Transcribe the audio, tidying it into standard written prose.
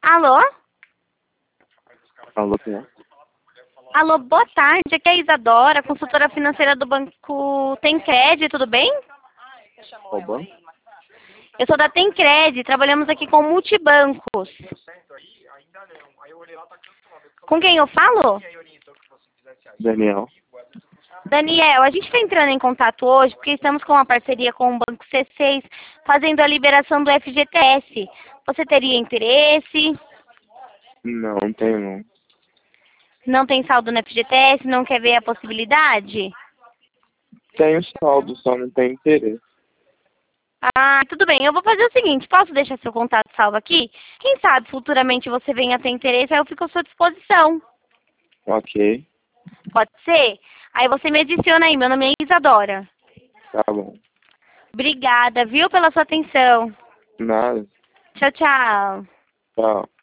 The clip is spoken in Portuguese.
Alô? Alô, quem é? Alô, boa tarde. Aqui é a Isadora, consultora financeira do Banco Tencred, tudo bem? Qual banco? Eu sou da Tencred, trabalhamos aqui com multibancos. Com quem eu falo? Daniel. Daniel, a gente está entrando em contato hoje porque estamos com uma parceria com o Banco C6, fazendo a liberação do FGTS. Você teria interesse? Não tenho não. Não tem saldo no FGTS? Não quer ver a possibilidade? Tenho saldo, só não tenho interesse. Ah, tudo bem. Eu vou fazer o seguinte, posso deixar seu contato salvo aqui? Quem sabe futuramente você venha a ter interesse, aí eu fico à sua disposição. Ok, Pode ser? Aí você me adiciona aí, meu nome é Isadora. tá bom. Obrigada, viu, pela sua atenção. Nada. Tchau, tchau. Tchau.